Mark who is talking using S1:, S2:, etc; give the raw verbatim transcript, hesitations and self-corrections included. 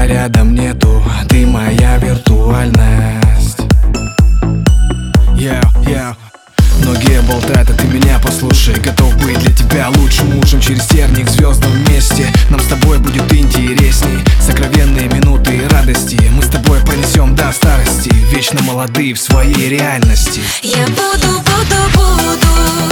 S1: тебя рядом нету, ты моя виртуальность. Yeah, yeah. Многие болтают, а ты меня послушай. Готов быть для тебя лучшим мужем, через терник к звездам вместе. Нам с тобой будет интересней, сокровенные минуты и радости. Мы с тобой пронесем до старости, вечно молодые в своей реальности.
S2: Я буду, буду, буду